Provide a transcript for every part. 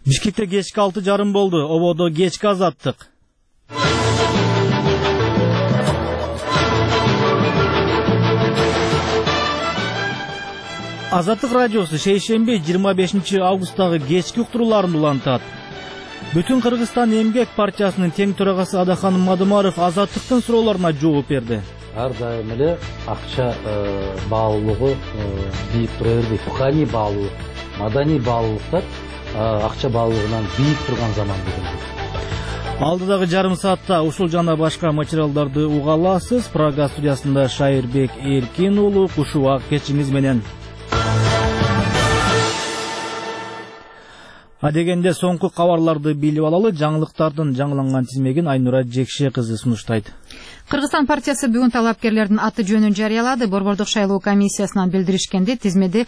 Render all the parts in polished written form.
Бишкекте кечки 6:30 болду. Ободо кечки азаттык. Азаттык радиосу шейшемби 25 августтагы кечки уктурууларын улантат. Бүтүн Кыргызстан Эмгек партиясынын тең төрагасы Адахан Мадымаров азаттыктын суроолоруна жооп берди. Ар дайым эле акча баалуулугу бийик тура бербейт. Руханий баалуулук, маданий баалуулуктар акча баалуулугунан бийик турган заман бүгүн. Алдыдагы жарым саатта ушул жана башка материалдарды уга аласыз. Прага студиясында Шайырбек Эркин уулу кушубак кечиңиз менен. Адегенде соңку кабарларды билип алалы. Жаңылыктардын жаңыланган тизмегин Айнура Жекше кызы сунуштайт. Кыргызстан партиясы бүгүн талапкерлердин аты жөнүн жарыялады. Борбордук шайлоо комиссиясынан билдиришкенде тизмеде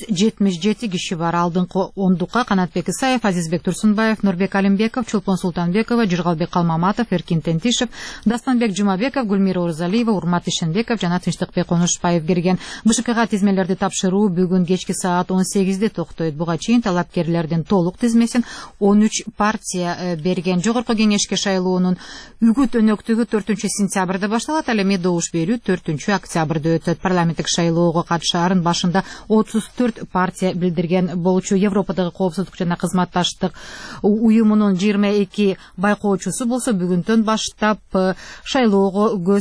177 киши бар. Алдыңкы ондукка Канатбек Исаев, Азизбек Турсунбаев, Нурбек Алимбеков, Чулпон Султанбекова, Жыргалбек Калмаматов, Эркин Тентишев, Дастанбек Жумабеков, Гүлмира Урзалиева, Урмат Ишенбеков жана Тынчтыкбек Конушбаев кирген. БШКга тизмелерди тапшыруу бүгүн кечки саат 18-де токтойт. Буга чейин талапкерлердин толук тизмесин 13 партия берген. Жогорку кеңешке шайлоонун үгүт өнөктүгү 4-сентябрда башталат, ал эми добуш берүү 4-октябрда өтөт. Парламенттик шайлоого катышаарын башында 34 партия билдирген болчу. Европадагы коопсуздук жана кызматташтык уюмунун 22 байкоочусу болсо бүгүндөн баштап шайлоого көз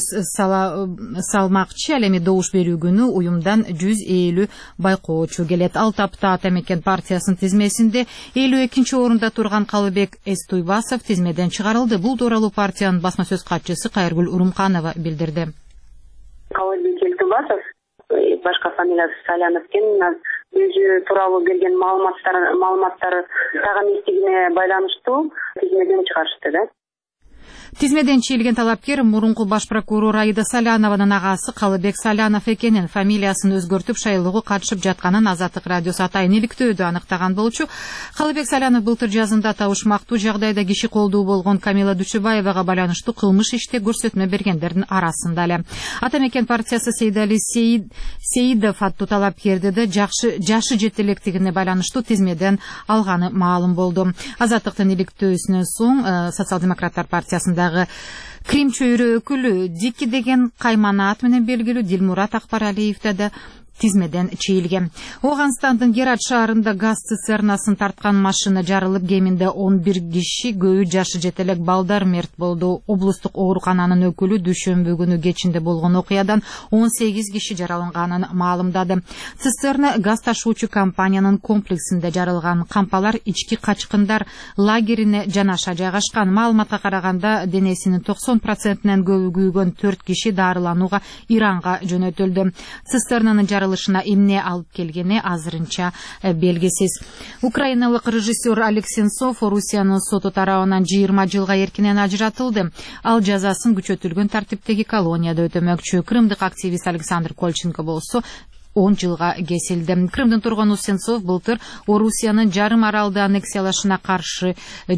салмакчы. Ал эми добуш берүү күнү уюмдан 150 байкоочу келет. Ал тапта Ата Мекен партиясынын тизмесинде 52-чи орунда турган Калыбек Эстуйбасов тизмеден чыгарылды. Бул тууралуу партиянын басма сөз катчысы Кайыргүл Урумханова билдирди. Калыбек Эстуйбасов, башка фамилиясы Салянов экен, өзү тууралуу берген маалыматтары тагы эместигине байланыштуу тизмеден чыгарышты да. Тизмеден чийилген талапкер мурунку баш прокурор Аида Салянованын агасы Калыбек Салянов экенин, фамилиясын өзгөртүп шайлоого катышып жатканын Азаттык радиосу атайын иликтөөдө аныктаган болчу. Калыбек Салянов былтыр жазында табышмактуу жагдайда киши колдуу болгон Камила Дучубаевага байланыштуу кылмыш иште көрсөтмө бергендердин арасында эле. Ата Мекен партиясы Сейдали Сейидов аттуу талапкерди да жашы жете электигине байланыштуу тизмеден алганы маалым болду. Азаттыктын иликтөөсүнөн соң Социал-демократтар партиясында Крим чөйрө өкүлү Дики деген кайманаат менен белгилүү Дилмурат Акбаралиевде да тизмеден чийилген. Оганстандын Герат шаарында газ цистернасын тарткан машина жарылып, кеминде 11 киши, көбү жашы жетелек балдар мерт болду. Облустук оорукананын өкүлү дүйшөмбү күнү кечинде болгон окуядан 18 киши жараланганын маалымдады. Цистерна газ ташуучу компаниянын комплексинде жарылган. Кампалар ички качкындар лагерине жанаша жайгашкан. Маалыматка караганда денесинин 90%-нен көбү күйгөн 4 киши дарыланууга Иранга жөнөтүлдү. Цистернанын жарылышына эмне алып келгени азырынча белгисиз. Украиналык режиссер Олег Сенцов Орусиянын соту тарабынан 20 жылга эркинен ажыратылды. Ал жазасын күчөтүлгөн тартиптеги колонияда өтөмөкчү. Крымдык активист Александр Кольченко болсо 10 жылга кесилди. Крымдын тургуну Сенцов былтыр Орусиянын жарым аралды аннексиялашына каршы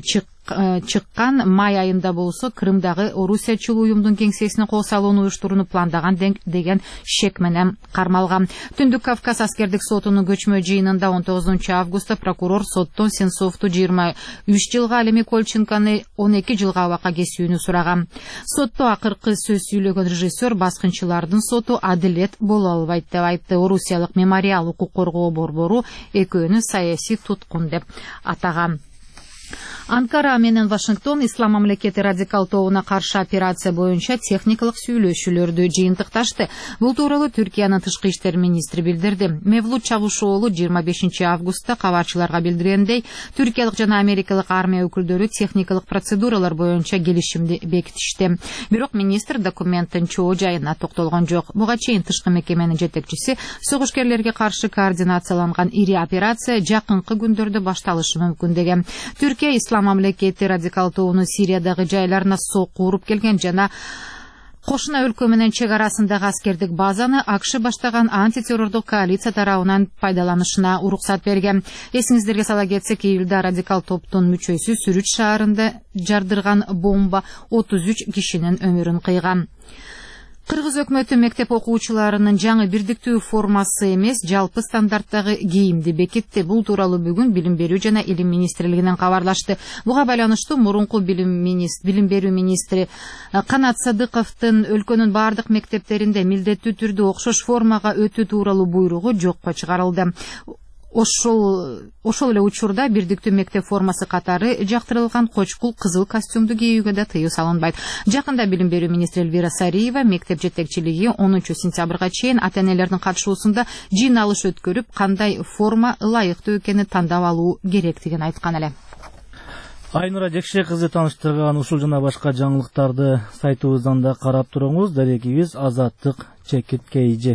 чыккан. Май айында болсо Крымдагы Орусиячыл уюмдун кеңсесине кол салууну уюштурууну пландаган деген шек менен кармалган. Түндүк Кавказ аскердик сотунун көчмө жыйынында 19 августта прокурор соттон Сенцовду 23 жылга, ал эми Кольченкону 12 жылга абакка кесүүнү сураган. Сотто акыркы сөз сүйлөгөн режиссер баскынчылардын соту адилет боло албайт деп айтты. Орусиялык мемориал укук коргоо борбору экөөнү саясий туткун деп атаган. Анкара менен Вашингтон ислам мамлекети радикал тобуна каршы операция боюнча техникалык сүйлөшүүлөрдү жыйынтыкташты. Бул тууралуу Түркиянын тышкы иштер министри билдирди. Мевлут Чавушоğlu 25 августта кабарчыларга билдиргендей, түркиялык жана америкалык армия өкүлдөрү техникалык процедуралар боюнча келишимди бекитишти. Бирок министр документтин чоо жайына токтолгон жок. Буга чейин тышкы мекеменин жетекчиси согушкерлерге каршы координацияланган ири операция жакынкы күндөрдө башталышы мүмкүн деген. Түркия ислам мамлекети радикал тобунун Сириядагы жайларына сокку уруп келген жана кошуна өлкө менен чек арасындагы аскердик базаны АКШ баштаган антитеррордук коалиция тарабынан пайдаланышына уруксат берген. Эсиңиздерге сала кетсек, июлда радикал топтун мүчөсү Сүрүч шаарында жардырган бомба 33 кишинин өмүрүн кыйган. Кыргыз өкмөтү мектеп окуучуларынын жаңы бирдиктүү формасы эмес, жалпы стандарттагы кийимди бекитти. Бул тууралуу бүгүн Билим берүү жана Илим министрлигинен кабарлашты. Буга байланыштуу мурунку билим берүү министри Канат Садыковдун өлкөнүн бардык мектептеринде милдеттүү түрдө окшош формага өтүү тууралуу буйругу жокко чыгарылды. Ошол эле учурда бирдиктүү мектеп формасы катары жактырылган кочкул кызыл костюмду кийүүгө да тыюу салынбайт. Жакында Билим берүү министри Элвира Сариева мектеп жетекчилиги 10 сентябрга чейин ата-энелердин катышуусунда жыйналыш өткөрүп, кандай форма ылайыктуу экенин тандап алуу керектигин айткан эле. Айнура Жекше кызы тааныштырган ушул жана башка жаңылыктарды сайтыбыздан да карап туруңуз. Дарегибиз Азаттык ЧКТ.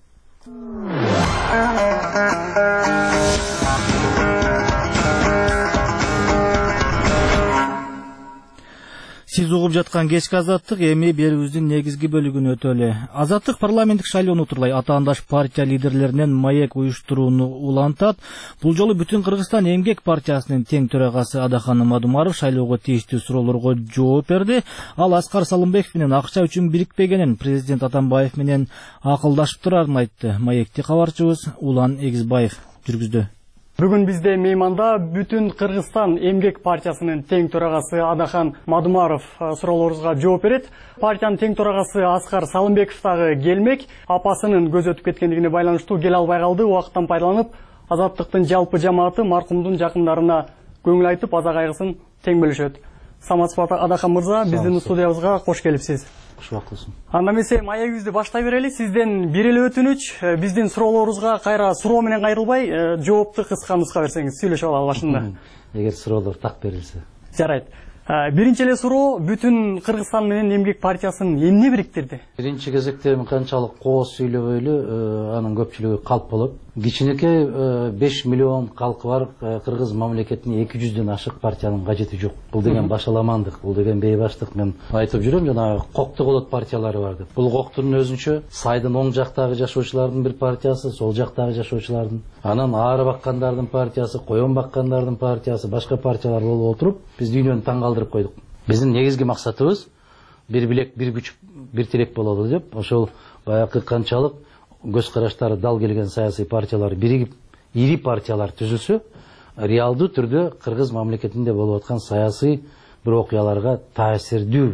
Сиз угуп жаткан кечки Азаттык эми берүүбүздүн негизги бөлүгүн өтөлү. Азаттык парламенттик шайлоону турлай атаандаш партия лидерлеринен маек уюштурууну улантат. Бул жолу Бүтүн Кыргызстан эмгек партиясынын тең төрагасы Адахан Мадумаров шайлоого тийиштүү суроолорго жооп берди. Ал Аскар Салымбеков менен акча үчүн бирикпегенин, президент Атамбаев менен акылдашып турарын айтты. Маекти кабарчыбыз Улан Эгизбаев жүргүздү. Бүгүн бизде мейманда Бүтүн Кыргызстан эмгек партиясынын тең төрагасы Адахан Мадумаров суроолорубузга жооп берет. Партиянын тең төрагасы Аскар Салымбеков дагы келмек. Апасынын көзү өтүп кеткендигине байланыштуу келе албай калды. Убакыттан пайдаланып, Азаттыктын жалпы жамааты маркумдун жакындарына көңүл айтып, аза кайгысын тең бөлүшөт. Саматсыз Адахан мырза, биздин студиябызга кош келипсиз. Анда эмесе маегибизди баштай берели. Сизден бир эле өтүнүч, биздин суроолорубузга кайра суроо менен кайрылбай, жоопту кыска нуска берсеңиз, сүйлөшүп алалы башында. Эгер суроолор так берилсе. Жарайт. Биринчи эле суроо, Бүтүн Кыргызстан менен эмгек партиясын эмне бириктирди? Биринчи кезекте канчалык кооз сүйлөбөйлү, анын көпчүлүгү калп болот. Кичинекей 5 миллион калкы бар кыргыз мамлекетине 200дөн ашык партиянын кажети жок. Бул деген башаламандык, бул деген бейбаштык. Мен айтып жүрөм, жана кокту болот партиялары бар деп. Бул коктун өзүнчө сайдын оң жактагы жашоочулардын бир партиясы, сол жактагы жашоочулардын, анан ары баккандардын партиясы, коен баккандардын партиясы, башка партиялар болуп отуруп, биз дүйнөнү таң калтырып койдук. Биздин негизги максатыбыз бир билек, бир күч, бир тилек бололу деп, ошол баягы канчалык көз караштары дал келген саясий партиялар биригип, ири партиялар түзүлсө, реалдуу түрдө кыргыз мамлекетинде болуп аткан саясий бир окуяларга таасирдүү,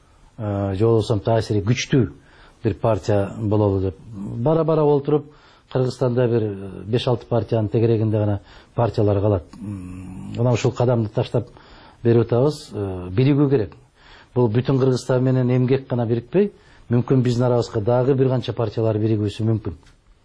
же болбосо таасири күчтүү бир партия бололу деп. Бара-бара олтуруп, Кыргызстанда бир 5-6 партиянын тегерегинде гана партиялар калат. Мына ушул кадамды таштап берип атабыз, биригүү керек. Бул Бүтүн Кыргызстан менен эмгек гана бирикпей, мүмкүн биздин арабызга дагы бир канча партиялар биригүүсү мүмкүн.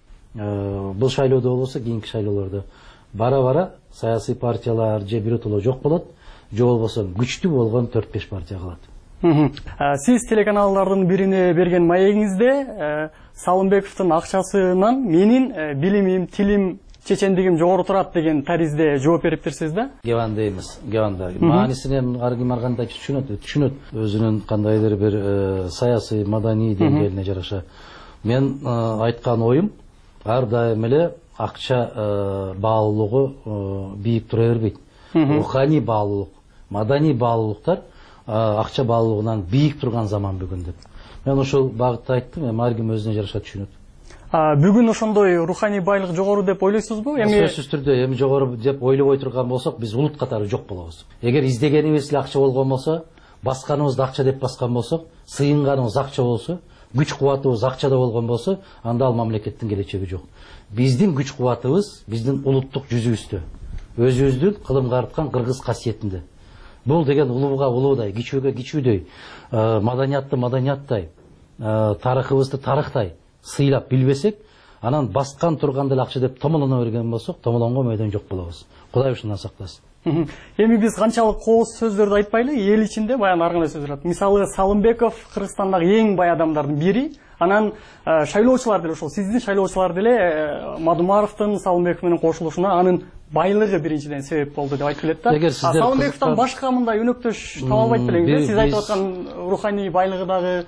Бул шайлоодо болбосо, кийинки шайлоолордо бара-бара саясий партиялар же биротоло жок болот, же болбосо күчтүү болгон 4-5 партия калат. Сиз телеканалдардын бирине берген маегиңизде Салымбековдун акчасынан менин билимим, тилим, чечендигим жогору турат деген таризде жооп бериптирсиз да? Кебан деймиз, кебанда. Маанисинен ар ким ар кандай түшүнөт, өзүнүн кандайдыр бир саясий, маданий деңгээлине жараша. Мен айткан оюм ар дайым эле акча баалуулугу бийик тура бербейт. Руханий баалуулук, маданий баалуулуктар акча баалуулугунан бийик турган заман бүгүн деп. Мен ошол багытта айттым, эми ар ким өзүнө жараша түшүнөт. Бүгүн ошондой руханий байлык жогору деп ойлойсузбу? Сөзсүз түрдө эми жогору деп ойлобой турган болсок, биз улут катары жок болобуз. Эгер издегенибиз эле акча болгон болсо, басканыбызды акча деп баскан болсок, сыйынганыбыз акча болсо, күч кубатыбыз акчада болгон болсо, анда ал мамлекеттин келечеги жок. Биздин күч кубатыбыз биздин улуттук жүзүбүздө, өзүбүздүн кылымга арткан кыргыз касиетинде. Бул деген улууга улуудай, кичүүгө кичүүдөй, маданиятты маданияттай, тарыхыбызды тарыхтай сыйлап билбесек, анан баскан турганда эле акча деп томолоно берген болсок, томолонго мөйдөн жок болобуз. Кудай ушундан сактасын. Эми биз канчалык кооз сөздөрдү айтпайлы, эл ичинде баягы ар кандай сөздөр. Мисалы Салымбеков Кыргызстандагы эң бай адамдардын бири, анан шайлоочулар деле ошол сиздин шайлоочулар деле Мадумаровдун Салымбеков менен кошулушуна анын байлыгы биринчиден себеп болду деп айтып келет да. Салымбековдон башка мындай өнөктөш таба албайт белеңиз. Сиз айтып аткан руханий байлыгы дагы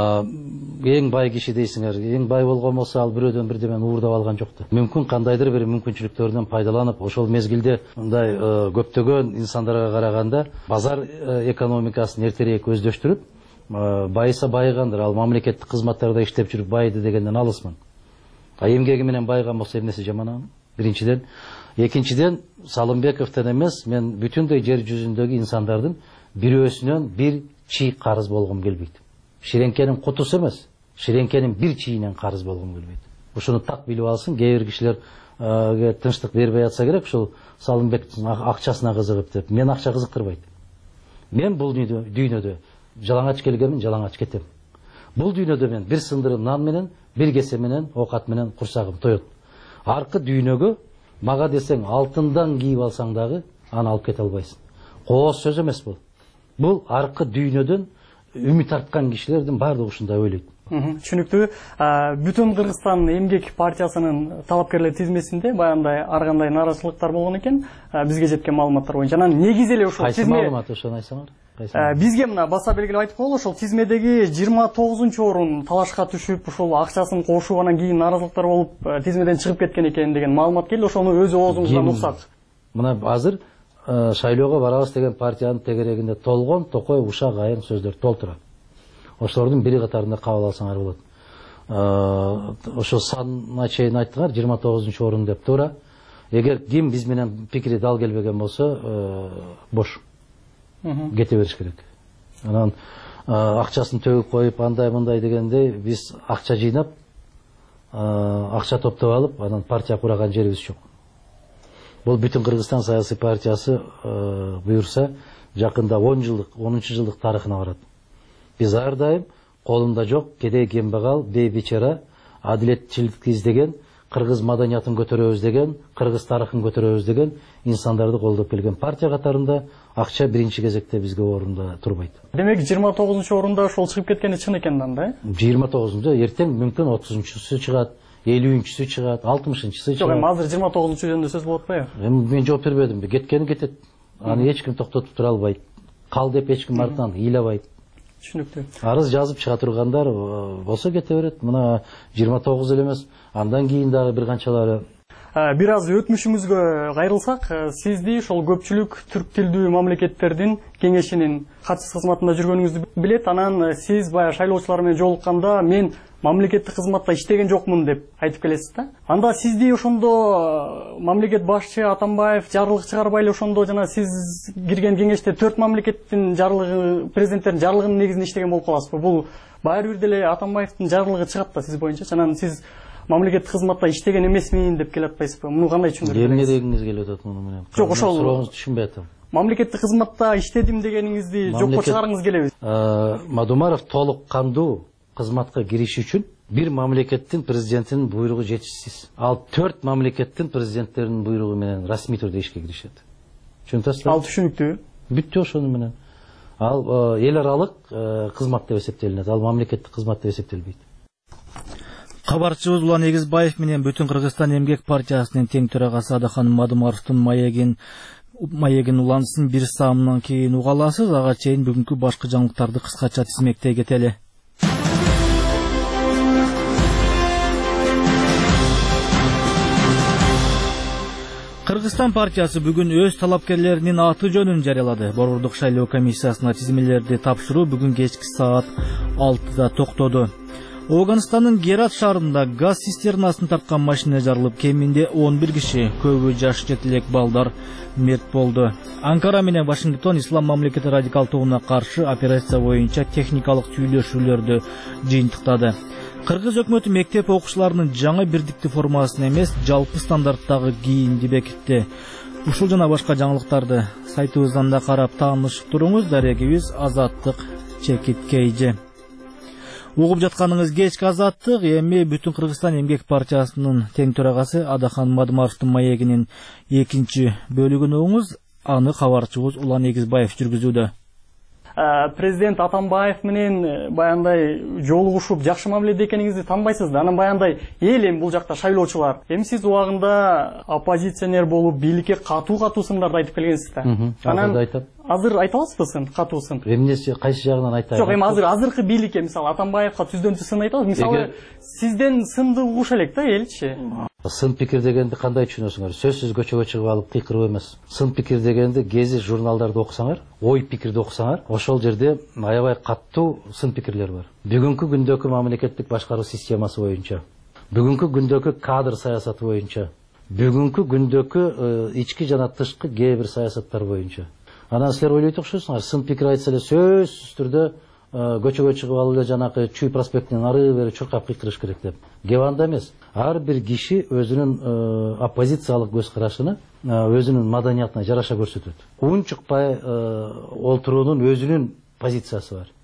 эң бай киши дейсиңер. Эң бай болгон болсо ал бирөөдөн бирдемен уурдап алган жок да. Мүмкүн кандайдыр бир мүмкүнчүлүктөрдөн пайдаланып, ошол мезгилде мындай көптөгөн инсандарга караганда базар экономикасын эртерээк өздөштүрүп, байыса байыгандыр, ал мамлекеттик кызматтарда иштеп жүрүп байды дегенден алысмын. Эмгеги менен байыган болсо эмнеси жаман? Биринчиден, экинчиден Салымбековдон эмес, мен бүтүндөй жер жүзүндөгү инсандардын бирөөсүнөн бир чий карыз болгум келбейт. Ширеңкенин кутусу эмес, ширеңкенин бир чийинен карыз болгум келбейт. Ушуну так билип алсын, кээ бир кишилерге тынчтык бербей атса керек, ушул Салымбектин акчасына кызыгып деп. Мен акча кызыктырбайт. Мен бул дүйнөдө жалаңач келгенмин, жалаңач кетем. Бул дүйнөдө мен бир сындырым нан менен, бир кесе менен, оокат менен курсагым тоет. Аркы дүйнөгө мага десең алтындан кийип алсаң дагы аны алып кете албайсың. Кооз сөз эмес бул. Бул аркы дүйнөдөн үмүт арткан кишилердин баардыгы ушундай ойлойт. Түшүнүктүү. Бүтүн Кыргызстан эмгек партиясынын талапкерлер тизмесинде баягындай ар кандай нааразычылыктар болгон экен. Бизге жеткен маалыматтар боюнча анан негизи эле ушул тизме маалымат ошону айтсаңар. Бизге мына баса белгилеп айтып коелу, ошол тизмедеги 29-орун талашка түшүп, ушул акчасын кошуп анан кийин нааразычылыктар болуп, тизмеден чыгып кеткен экен деген маалымат келди. Ошону өз оозуңуздан уксак. Мына азыр шайлоого барабыз деген партиянын тегерегинде толгон, токой, ушак, айың сөздөр толтурат. Ошолордун бири катарында кабыл алсаңар болот. Ошо санына чейин айттыңар, 29-орун деп туура. Эгер ким биз менен пикири дал келбеген болсо, бош. Кете бериш керек. Анан акчасын төгүп коюп, андай мындай дегенде биз акча жыйнап, акча топтоп алып, анан партия кураган жерибиз жок. Бул бүтүн Кыргызстан саясий партиясы буюрса, жакында 10-жылдык тарыхына барат. Биз ар дайым колунда жок, кедей кембагал, бейбичара, адилетчиликти издеген, кыргыз маданиятын көтөрөбүз деген, кыргыз тарыхын көтөрөбүз деген инсандарды колдоп келген партия катарында акча биринчи кезекте бизге орунда турбайт. Демек 29-орунда ошол чыгып кеткени чын экен да? 29-да эртең мүмкүн 30-чусу чыгат, 50-чүсү чыгат, 60-чысы чыгат. Жок, эми азыр 29 жөнүндө сөз болуп атпайбы? Эми мен жооп бербедим. Кеткени кетет. Аны эч ким токтотуп тура албайт. Кал деп эч ким артынан ыйлабайт. Түшүнүктүү. Арыз жазып чыга тургандар болсо кете берет. Мына 29 эле эмес, андан кийин дагы бир канчалары. Бир аз өтмүшүңүзгө кайрылсак, сизди ошол көпчүлүк түрк тилдүү мамлекеттердин кеңешинин катчысы кызматында жүргөнүңүздү билет. Анан сиз баягы шайлоочулар менен жолукканда мен мамлекеттик кызматта иштеген жокмун деп айтып келесиз да. Анда сизди ошондо мамлекет башчы Атамбаев жарлык чыгарбай эле ошондо жана сиз кирген кеңеште 4 мамлекеттин жарлыгы, президенттердин жарлыгынын негизинде иштеген болуп каласызбы? Бул баары бир деле Атамбаевдин жарлыгы чыгат да сиз боюнча. Анан сиз мамлекеттик кызматта иштеген эмесмин деп келип атпайсызбы? Муну кандай түшүндүрөсүз? Эмне дегиңиз келип атат муну менен? Жок, ошол сурооңузду түшүнбөй атам. Мамлекеттик кызматта иштедим дегениңизди жокко чыгарыңыз келеби? Мадумаров толук кандуу кызматка кириш үчүн бир мамлекеттин президентинин буйругу жетишсиз. Ал 4 мамлекеттин президенттеринин буйругу менен расмий түрдө ишке киришет. Түшүнүп атасызбы? Ал түшүнүктүү. Бүттү ошону менен. Ал эл аралык кызмат деп эсептелинет. Ал мамлекеттик кызмат деп эсептелбейт. Кабарчыбыз Улан Эгизбаев менен Бүтүн Кыргызстан эмгек партиясынын тең төрагасы Адахан Мадумаровдун маегин улансын бир саамдан кийин уга аласыз. Ага чейин бүгүнкү башкы жаңылыктарды кыскача тизмектей кетели. Кыргызстан партиясы бүгүн өз талапкерлеринин аты жөнүн жарыялады. Борбордук шайлоо комиссиясына тизмелерди тапшыруу бүгүн кечки саат 6-да токтоду. Оганстанын Герат шаарында газ цистернасын тарткан машина жарылып, кеминде 11 киши, көбү жаш жетилек балдар мерт болду. Анкара менен Вашингтон ислам мамлекети радикалдууна каршы операция боюнча техникалык сүйлөшүүлөрдү жыйынтыктады. Кыргыз өкмөтү мектеп окуучуларынын жаңы бирдиктүү формасын эмес, жалпы стандарттагы кийимди бекитти. Ушул жана башка жаңылыктарды сайтыбыздан да карап таанышып туруңуз. Дарегибиз Азаттык Чекиткейжи. Угуп жатканыңыз кечки Азаттык. Эми Бүтүн Кыргызстан эмгек партиясынын тең төрагасы Адахан Мадумаровдун маегинин 2-чи бөлүгүн угуңуз. Аны кабарчыбыз Улан Эгизбаев жүргүзүүдө. Президент Атамбаев менен баягындай жолугушуп жакшы мамиледе экениңизди танбайсыз да. Анан баягындай эл эми бул жакта шайлоочулар. Эми сиз убагында оппозиционер болуп, бийликке катуу сындарды айтып келгенсиз да. Анан азыр айта аласызбы сын, катуу сын? Эмнеси кайсы жагынан айтайын? Жок, эми азыркы бийликке мисалы Атамбаевга түздөн түз сын айта аласыз. Мисалы сизден сынды угуш элек да элчи. Сын пикир дегенди кандай түшүнөсүңөр? Сөзсүз көчөгө чыгып алып кыйкырып эмес. Сын пикир дегенди гези журналдарды окусаңар, ой пикирди окусаңар, ошол жерде аябай каттуу сын пикирлер бар. Бүгүнкү күндөгү мамлекеттик башкаруу системасы боюнча, бүгүнкү күндөгү кадр саясаты боюнча, бүгүнкү күндөгү ички жана тышкы кээ бир саясаттар боюнча. Анан силер ойлойт окшойсуңар, сын пикир айтса эле сөзсүз түрдө көчөгө чыгып алып эле жанакы Чүй проспектинен ары бери чуркап кыйкырыш керек деп. Кеп анда эмес. Ар бир киши өзүнүн оппозициялык көз карашын өзүнүн маданиятына жараша көрсөтөт. Унчукпай олтуруунун өзүнүн позициясы бар.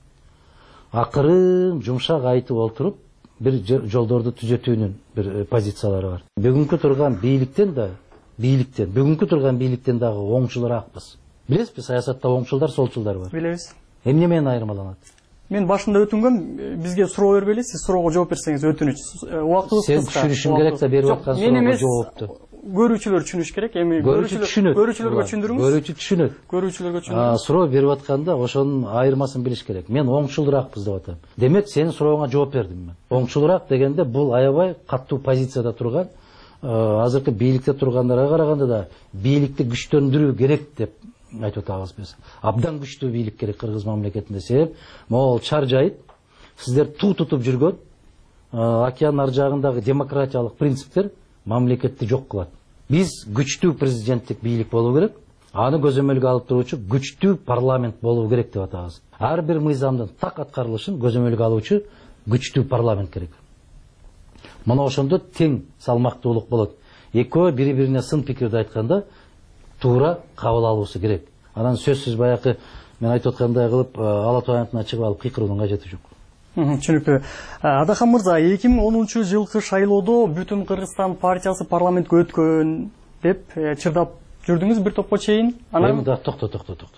Акырын жумшак айтып олтуруп бир жолдорду түзөтүүнүн бир позициялары бар. Бүгүнкү турган бийликтен бүгүнкү турган бийликтен дагы оңчулураакпыз. Билесизби, саясатта оңчулдар, солчулдар бар. Билебиз. Эмне менен айырмаланат? Мен башында өтүнгөм, бизге суроо бербейли, сиз суроого жооп берсеңиз өтүнүч. Убактыбыз кыска. Сен түшүнүшүң керек да берип аткан суроого жоопту. Көрүүчүлөр түшүнүш керек. Эми көрүүчүлөргө түшүндүрүңүз. Көрүүчү түшүнөт. Көрүүчүлөргө түшүндүрүңүз. Суроо берип атканда ошонун айырмасын билиш керек. Мен оңчулураакпыз деп атам. Демек сенин сурооңа жооп бердим мен. Оңчулураак дегенде бул аябай каттуу позицияда турган, азыркы бийликте тургандарга караганда да бийликти күчтөндүрүү керек деп айтып атабыз биз. Абдан күчтүү бийлик керек Кыргыз мамлекетинде. Себеп могул чар жайып, сиздер туу тутуп жүргөн океан ар жагындагы демократиялык принциптер мамлекетти жок кылат. Биз күчтүү президенттик бийлик болуу керек, аны көзөмөлгө алып туруучу күчтүү парламент болуу керек деп атабыз. Ар бир мыйзамдын так аткарылышын көзөмөлгө алуучу күчтүү парламент керек. Мына ошондо тең салмактуулук болот. Экөө бири-бирине сын пикирди айтканда туура кабыл алуусу керек. Анан сөзсүз баягы мен айтып аткандай кылып ала тоянтына чыгып алып кыйкыруунун кажети жок. Түшүнүктүү. Адахан мырза, 2010-жылкы шайлоодо бүтүн Кыргызстан партиясы парламентке өткөн деп чырдап жүрдүңүз бир топко чейин. Анан токто.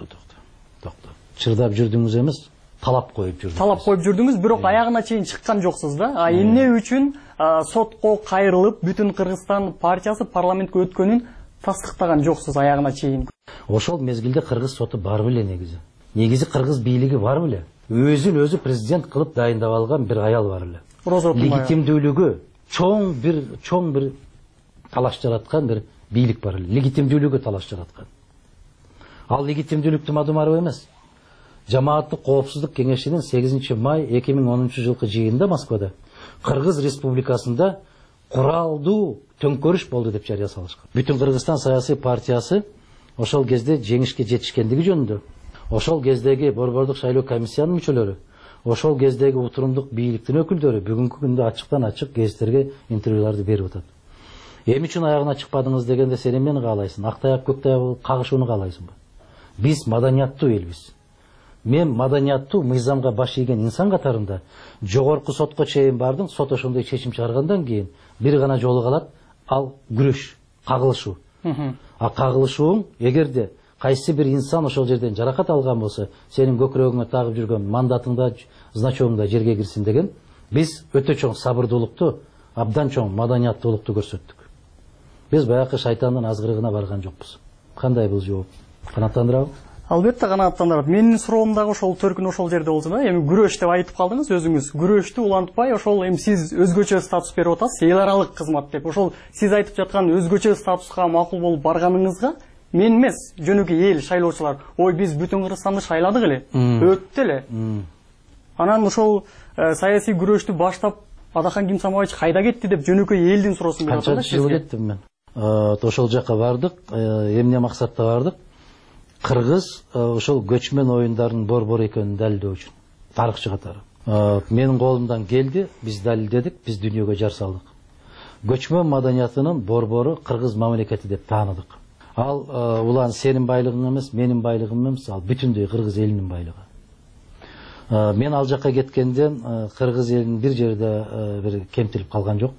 Чырдап жүрдүңүз эмес, талап коюп жүрдүңүз. Талап коюп жүрдүңүз, бирок аягына чейин чыккан жоксуз да. Эмне үчүн сотко кайрылып бүтүн Кыргызстан партиясы парламентке өткөнүн тастыктаган жоксуз аягына чейин? Ошол мезгилде Кыргыз соту бар беле негизи. Негизи Кыргыз бийлиги бар беле. Өзүн өзү президент кылып дайындап алган бир аял бар эле. Легитимдүүлүгү чоң бир талаш жараткан бир бийлик бар эле. Легитимдүүлүгү талаш жараткан. Ал легитимдүүлүктү Мадумаров эмес. Жамааттык коопсуздук кеңешинин 8 май 2010-жылкы жыйынында Москвада Кыргыз Республикасында куралдуу төңкөрүш болду деп жарыя салышкан. Бүтүн Кыргызстан саясий партиясы ошол кезде жеңишке жетишкендиги жөнүндө, ошол кездеги борбордук шайлоо комиссиянын мүчөлөрү, ошол кездеги утурундук бийликтин өкүлдөрү бүгүнкү күндө ачыктан ачык гезиттерге интервьюларды берип атат. Эмне үчүн аягына чыкпадыңыз дегенде сен эмнени каалайсың? Актаяк көктаяк кагышууну каалайсыңбы? Биз маданияттуу элбиз. Мен маданияттуу мыйзамга баш ийген инсан катарында жогорку сотко чейин бардым, сот ошондой чечим чыгаргандан кийин бир гана жолу калат, ал күрөш, кагылышуу. Кагылышууң эгерде кайсы бир инсан ошол жерден жаракат алган болсо, сенин көкүрөгүңө тагып жүргөн мандатыңда, значогуңда жерге кирсин деген, биз өтө чоң сабырдуулукту, абдан чоң маданияттуулукту көрсөттүк. Биз баягы шайтандын азгырыгына барган жокпуз. Кандай бул жооп? Канааттандырабы? Албетте канааттандырат. Менин суроом дагы ошол төркүн ошол жерде болсо да, эми күрөш деп айтып калдыңыз өзүңүз. Күрөштү улантпай, ошол эми сиз өзгөчө статус берип атасыз, эл аралык кызмат деп. Ошол сиз айтып жаткан өзгөчө статуска макул болуп барганыңызга мен эмес, жөнөкөй эл шайлоочулар, ой биз бүтүн Кыргызстанды шайладык эле, өттү эле. Анан ошол саясий күрөштү баштап Адахан Кимсамович кайда кетти деп жөнөкөй элдин суроосун берип атат да сизге. Канча кеттим мен. Ошол жака бардык, эмне максатта бардык? Кыргыз ошол көчмөн оюндарынын борбору экенин далилдөө үчүн. Тарыхчы катары. Менин колумдан келди, биз далилдедик, биз дүйнөгө жар салдык. Көчмөн маданиятынын борбору Кыргыз мамлекети деп тааныдык. Ал улан сенин байлыгың эмес, менин байлыгым эмес, ал бүтүндөй Кыргыз элинин байлыгы. Мен ал жака кеткенден Кыргыз элинин бир жерде бир кемтилип калган жок.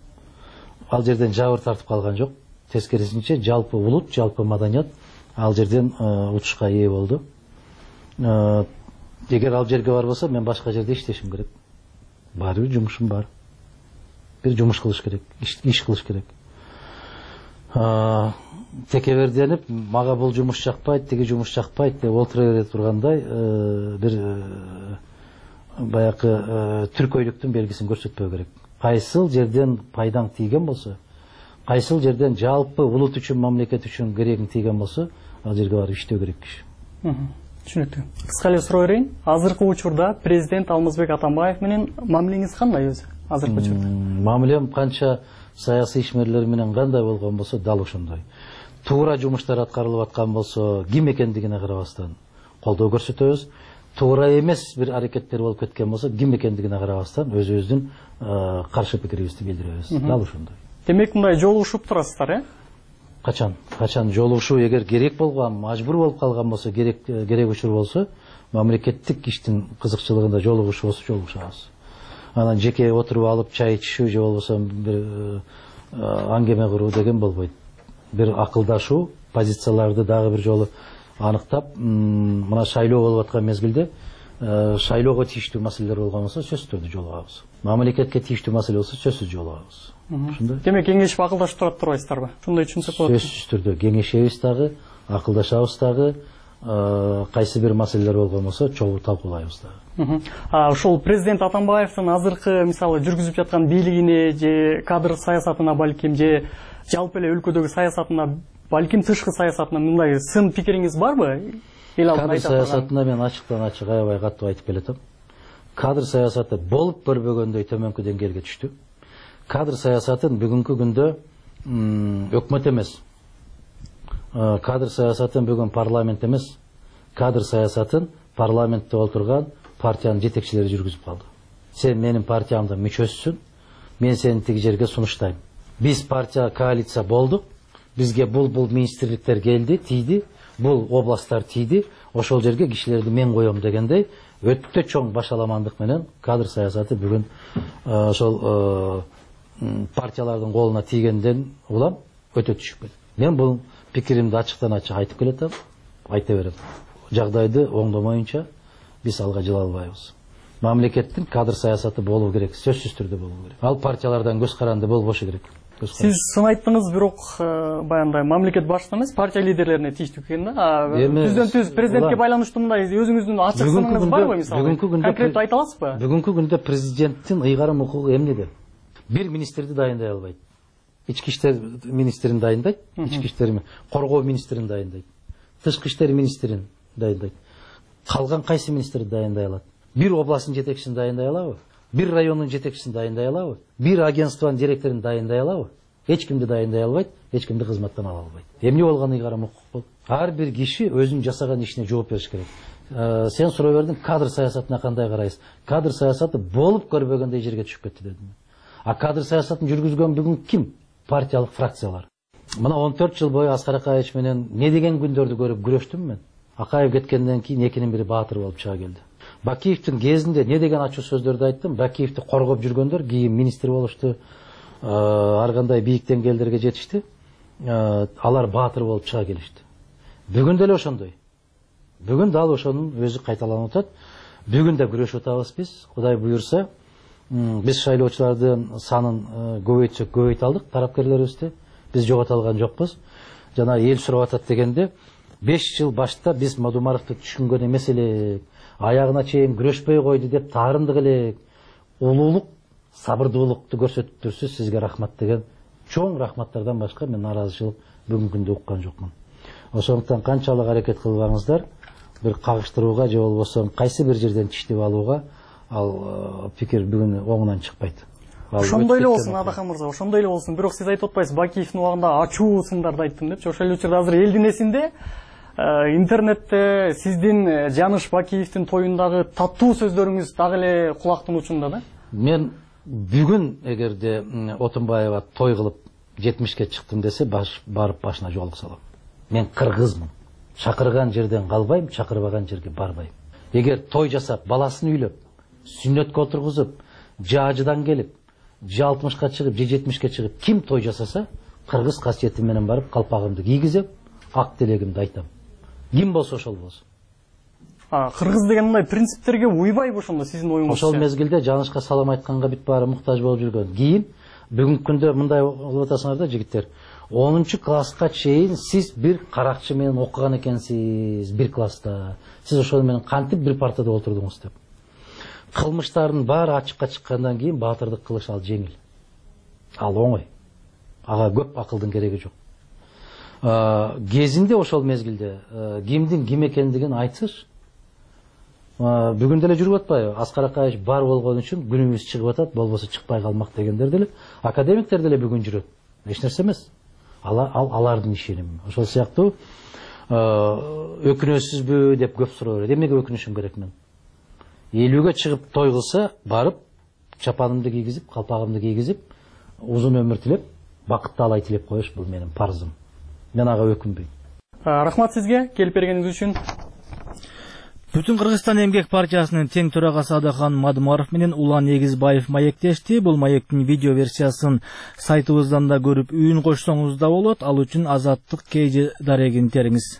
Ал жерден жабыр тартып калган жок. Тескерисинче жалпы улут, жалпы маданият ал жерден утушка ээ болду. Эгер ал жерге барбаса, мен башка жерде иштешим керек. Баары бир жумушум бар. Бир жумуш кылыш керек, иш кылыш керек. текеберденип, мага бул жумуш жакпайт, тиги жумуш жакпайт деп олтура бере тургандай бир баягы түркөйлүктүн белгисин көрсөтпөө керек. Кайсыл жерден пайдаң тийген болсо, кайсыл жерден жалпы улут үчүн, мамлекет үчүн керегиң тийген болсо, ал жерге барып иштөө керек киши. Түшүнүктүү. Кыска эле суроо берейин. Азыркы учурда президент Алмазбек Атамбаев менен мамилеңиз кандай өзү? Азыркы учурда. Мамилем канча саясий ишмерлер менен кандай болгон болсо, дал ошондой. Туура жумуштар аткарылып аткан болсо, ким экендигине карабастан колдоо көрсөтөбүз. Туура эмес бир аракеттер болуп кеткен болсо, ким экендигине карабастан өзүбүздүн каршы пикирибизди билдиребиз. Дал ошондой. Демек мындай жолугушуп турасыздар, э? Качан жолугушуу эгер керек болгон, мажбур болуп калган болсо, керек учур болсо, мамлекеттик иштин кызыкчылыгында жолугушабыз. Анан жеке отуруп алып чай ичишүү же болбосо бир аңгеме куруу деген болбойт. Бир акылдашуу, позицияларды дагы бир жолу аныктап, мына шайлоо болуп аткан мезгилде шайлоого тийиштүү маселелер болгон болсо, сөзсүз түрдө жолугабыз. Мамлекетке тийиштүү маселе болсо, сөзсүз жолугабыз. Ошондой. Демек кеңешип акылдашып турат турбайсыздарбы? Ошондой түшүнсөк болот. Сөзсүз түрдө кеңешебиз дагы, акылдашабыз дагы, кайсы бир маселелер болгон болсо, чогуу талкуулайбыз дагы. Ошол президент Атамбаевдин азыркы мисалы жүргүзүп жаткан бийлигине же кадр саясатына балким же жалпы эле өлкөдөгү саясатына, балким тышкы саясатына мындай сын пикириңиз барбы? Кадр саясатына мен ачыктан ачык аябай катуу айтып келатам. Кадр саясаты болуп көрбөгөндөй төмөнкү деңгээлге түштү. Кадр саясатын бүгүнкү күндө өкмөт эмес. Кадр саясатын бүгүн парламент эмес. Кадр саясатын парламентте отурган партиянын жетекчилери жүргүзүп калды. Сен менин партиямдын мүчөсүсүн, мен сени тиги жерге сунуштайм. Биз партия коалиция болдук. Бизге бул министрликтер келди, тийди, бул областтар тийди, ошол жерге кишилерди мен коем дегендей өтө чоң башаламандык менен кадр саясаты бүгүн ошол партиялардын колуна тийгенден улам өтө түшүп кетти. Мен бул пикиримди ачыктан ачык айтып келатам, айта берем. Жагдайды оңдомоюнча биз алга жыла албайбыз. Мамлекеттин кадр саясаты болуу керек, сөзсүз түрдө болуу керек. Ал партиялардан көз каранды болбошу керек. Сиз сын айттыңыз, бирок баягындай мамлекет башчысына эмес, партия лидерлерине тийиштүү экен да. Түздөн-түз президентке байланыштуу мындай өзүңүздүн ачык сыныңыз барбы мисалы? Конкреттүү айта аласызбы? Бүгүнкү күндө президенттин ыйгарым укугу эмнеде? Бир министрди дайындай албайт. Ички иштер министрин дайындайт, ички иштер коргоо министрин дайындайт, тышкы иштер министрин дайындайт. Калган кайсы министр дайындай алат? Бир областтын жетекчисин дайындай алабы? Бир райондун жетекчисин дайындай алабы? Бир агентствонун директорун дайындай алабы? Эч кимди дайындай албайт, эч кимди кызматтан ала албайт. Эмне болгон ыйгарым укук болду? Ар бир киши өзүнүн жасаган ишине жооп бериш керек. Сен суроо бердиң, кадр саясатына кандай карайсыз? Кадр саясаты болуп көрбөгөндөй жерге түшүп кетти дедим. А кадр саясатын жүргүзгөн бүгүн ким? Партиялык фракциялар. Мына 14 жыл бою Аскар Акаевич менен не деген күндөрдү көрүп күрөштүм мен. Акаев кеткенден кийин экинин бири баатыр болуп чыга келди. Бакиевдин кезинде не деген ачуу сөздөрдү айттым? Бакиевди коргоп жүргөндөр кийин министр болушту, ар кандай бийик деңгээлдерге жетишти. Алар баатыр болуп чыга келишти. Бүгүн деле ошондой. Бүгүн дал ошонун өзү кайталанып атат. Бүгүн да күрөшүп атабыз биз. Кудай буюрса, биз шайлоочулардын санын көбөйтсөк көбөйт алдык тарапкерлерибизди. Биз жогото алган жокпуз. Жана эл сурап атат дегенде 5 жыл башта биз Мадумаровду түшүнгөн эмес элек. Аягына чейин күрөшпөй койду деп таарындык элек. Улуулук, сабырдуулукту көрсөтүп турсуз, сизге рахмат деген чоң рахматтардан башка мен наразычылык бүгүнкү күндө уккан жокмун. Ошондуктан канчалык аракет кылбаңыздар, бир кагыштырууга же болбосо кайсы бир жерден тиштеп алууга ал пикир бүгүн оңунан чыкпайт. Ошондой эле болсун Адахан мырза, ошондой эле болсун. Бирок сиз айтып атпайсыз, Бакиевдин убагында ачуу сындарды айттым депчи. Ошол учурда азыр элдин эсинде интернетте сиздин Жаныш Бакиевдин тоюндагы таттуу сөздөрүңүз дагы эле кулактын учунда да. Мен бүгүн эгерде Отунбаева той кылып 70ке чыктым десе, барып башына жолук салам. Мен кыргызмын. Чакырган жерден калбайм, чакырбаган жерге барбайм. Эгер той жасап, баласын үйлөп, сүннөткө отургузуп, жаажыдан келип, же 60ка чыгып, же 70ке чыгып, ким той жасаса, кыргыз касиети менен барып калпагымды кийгизем, ак делегимди айтам. Ким болсо ошол болсун. Кыргыз деген мындай принциптерге уйбайбы ошондо сиздин оюңузча? Ошол мезгилде Жанышка салам айтканга бүт баары муктаж болуп жүргөн. Кийин бүгүнкү күндө мындай болуп атасыңар да жигиттер. 10 класска чейин сиз бир каракчы менен окуган экенсиз, бир класста. Сиз ошол менен кантип бир партада отурдуңуз деп. Кылмыштардын баары ачыкка чыккандан кийин баатырдык кылыш ал жеңил. Ал оңой. Ага көп акылдын кереги жок. Кезинде ошол мезгилде кимдин ким экендигин айтсыш. Бүгүн деле жүрүп атпайбы? Аскар Акаевич бар болгон үчүн күнүбүз чыгып атат, болбосо чыкпай калмак дегендер деле, академиктер деле бүгүн жүрөт. Эч нерсе эмес. Алардын ишеними. Ошол сыяктуу өкүнөсүзбү деп көп суроо берет. Эмнеге өкүнүшүм керек мен? 50ге чыгып той кылса, барып чапанымды кийгизип, калпагымды кийгизип, узун өмүр тилеп, бакытты алай тилеп коюш бул менин парзым. Мен ага өкүнбөйм. Рахмат сизге келип бергениңиз үчүн. Бүтүн Кыргызстан эмгек партиясынын тең төрагасы Адахан Мадымаров менен Улан Эгизбаев маектешти. Бул маектин видео версиясын сайтыбыздан да көрүп үйүн кошсоңуз да болот. Ал үчүн Азаттык KG дарегин териңиз.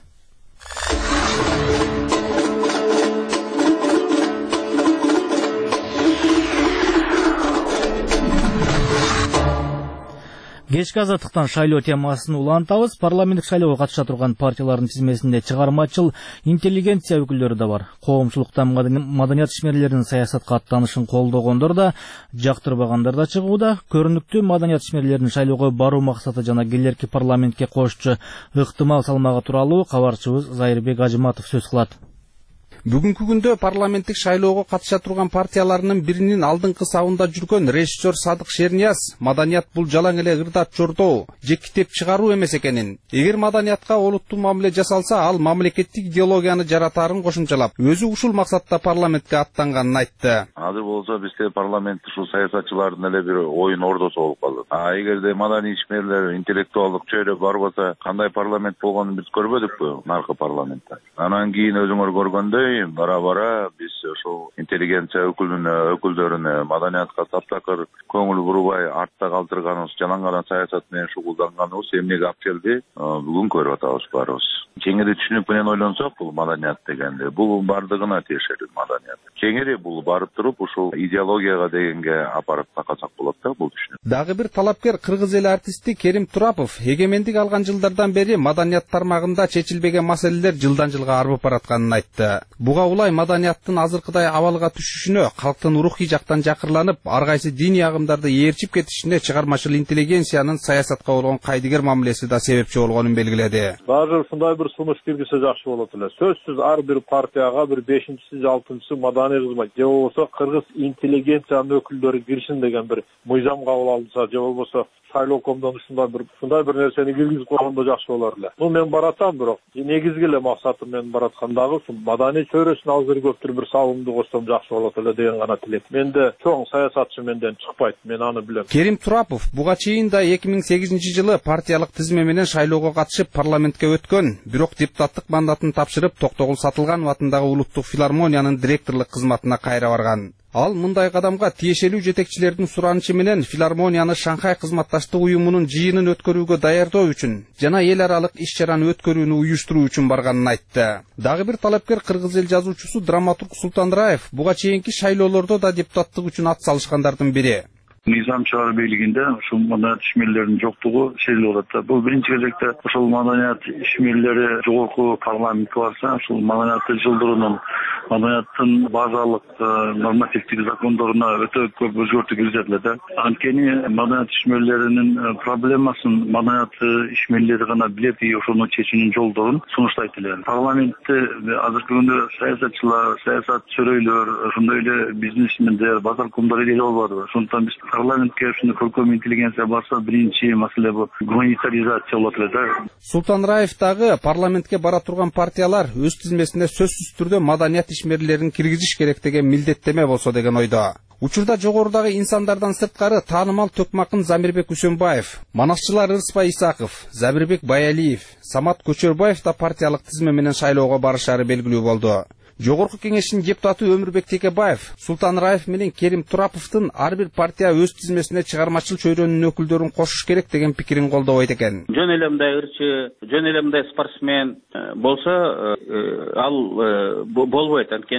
Кечки Азаттыктан шайлоо темасын улантабыз. Парламенттик шайлоого катыша турган партиялардын тизмесинде чыгармачыл интеллигенция өкүлдөрү да бар. Коомчулуктан маданият ишмерлеринин саясатка аттанышын колдогондор да, жактырбагандар да чыгууда. Көрүнүктүү маданият ишмерлеринин шайлоого баруу максаты жана келерки парламентке кошчу ыктымал салмагы тууралуу кабарчыбыз Зайырбек Ажыматов сөз кылат. Бүгүнкү күндө парламенттик шайлоого катыша турган партияларынын биринин алдыңкы сабында жүргөн режиссер Садык Шернияз маданият бул жалаң эле ырдап чордоо же китеп чыгаруу эмес экенин, эгер маданиятка олуттуу мамиле жасалса, ал мамлекеттик идеологияны жаратаарын кошумчалап, өзү ушул максатта парламентке аттанганын айтты. Азыр болсо бизде парламент ушул саясатчылардын эле бир оюн ордосу болуп калды. Эгерде маданий ишмерлер, интеллектуалдык чөйрө барбаса, кандай парламент болгонун биз көрбөдүкпү наркы парламентте. Анан кийин өзүңөр көргөндөй бара-бара биз ошол интеллигенция өкүлдөрүнө маданиятка таптакыр көңүл бурбай артта калтырганыбыз, жалаңадан саясат менен шугулданганыбыз эмнеге алып келди? Бүгүн көрүп атабыз баарыбыз. Кеңири түшүнүк менен ойлонсок, бул маданият дегенде бул бардыгына тиешелүү маданият. Кеңири бул барып туруп ушул идеологияга дегенге апарып такасак болот да бул түшүнүк. Дагы бир талапкер кыргыз эл артисти Керим Турапов эгемендик алган жылдардан бери маданият тармагында чечилбеген маселелер жылдан жылга арбып баратканын айтты. Буга улай маданияттын азыркыдай абалга түшүшүнө, калктын рухий жактан жакырланып, ар кайсы диний агымдарды ээрчип кетишине чыгармачыл интеллигенциянын саясатка болгон кайдыгер мамилеси да себепчи болгонун белгиледи. Даже ушундай бир сунуш киргизсе жакшы болот эле. Сөзсүз ар бир партияга бир 5-чи, 6-чы маданий кызмат же болбосо кыргыз интеллигенциянын өкүлдөрү киришин деген бир мыйзам кабыл алынса, же болбосо шайлоокомдон ушундай бир нерсени киргизип койгондо жакшы болор эле. Мен баратам, бирок негизги эле максатым мен бараткандагы ушул маданий чөйрөсүнө азыр көптүр бир салымды кошсом жакшы болот эле деген гана тилек. Менде чоң саясатчы менден чыкпайт, мен аны билем. Керим Турапов буга чейин да 2008-жылы партиялык тизме менен шайлоого катышып парламентке өткөн, бирок депутаттык мандатын тапшырып Токтогул Сатылганов атындагы улуттук филармониянын директорлук кызматына кайра барган. Ал мындай кадамга тиешелүү жетекчилердин суранычы менен филармонияны Шанхай кызматташтык уюмунун жыйынын өткөрүүгө даярдоо үчүн жана эл аралык иш-чараны өткөрүүнү уюштуруу үчүн барганын айтты. Дагы бир талапкер кыргыз эл жазуучусу драматург Султан Раев буга чейинки шайлоолордо да депутаттык үчүн ат салышкандардын бири. Мыйзам чыгаруу бийлигинде ушул маданият ишмерлеринин жоктугу сезилип атат. Бул биринчи кезекте ушул маданият ишмерлери жогорку парламентке барса, ушул маданиятты жылдыруунун, маданияттын базалык нормативдик закондоруна өтө көп өзгөртүү киргизет эле да. Анткени маданият ишмерлеринин проблемасын маданият ишмерлери гана билет, ошону чечүүнүн жолдорун сунуштайт эле. Парламентте азыркы күндө саясатчылар, саясат чөрөйлөр, ошондой эле бизнесмендер, базаркомдор эле болбодубу? Ошондуктан биз парламентке ушуну көркөм интеллигенция барса, биринчи маселе бул гуманитаризация болот эле да. Султан Раев дагы парламентке бара турган партиялар өз тизмесине сөзсүз түрдө маданият ишмерлерин киргизиш керек деген милдеттеме болсо деген ойдо. Учурда жогорудагы инсандардан сырткары таанымал Төкмакын Замирбек Үсөнбаев, манасчылар Ырыспай Исаков, Забирбек Баялиев, Самат Көчөрбаев да партиялык тизме менен шайлоого барышары белгилүү болду. Жогорку кеңештин депутаты Өмүрбек Текебаев, Султан Раев менен Керим Тураповдун ар бир партия өз тизмесине чыгармачыл чөйрөнүн өкүлдөрүн кошуш керек деген пикирин колдобойт экен. Жөн эле мындай ырчы, жөн эле мындай спортсмен болсо, ал болбойт. Анткени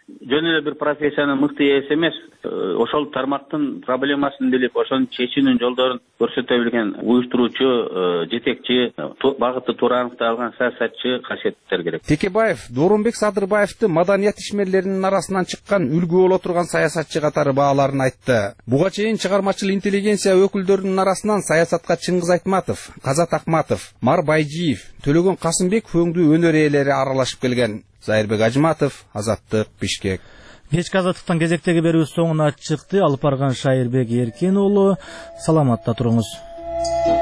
жөн эле бир профессиянын мыкты ээси эмес, ошол тармактын проблемасын билип, ошонун чечүүнүн жолдорун көрсөтө билген уюштуруучу, жетекчи, багытты туура аныктай алган саясатчы касиеттер керек. Текебаев Доорунбек Садырбаевди маданият ишмерлеринин арасынан чыккан үлгү боло турган саясатчы катары бааларын айтты. Буга чейин чыгармачыл интеллигенция өкүлдөрүнүн арасынан саясатка Чыңгыз Айтматов, Казат Акматов, Мар Байжиев, Төлөгөн Касымбек өңдүү өнөр ээлери аралашып келген. Зайырбек Ажматов, Азаттык, Бишкек. Кечки азаттыктан кезектеги берүүбүз соңуна чыкты. Алып барган Шайырбек Эркен уулу. Саламатта туруңуз.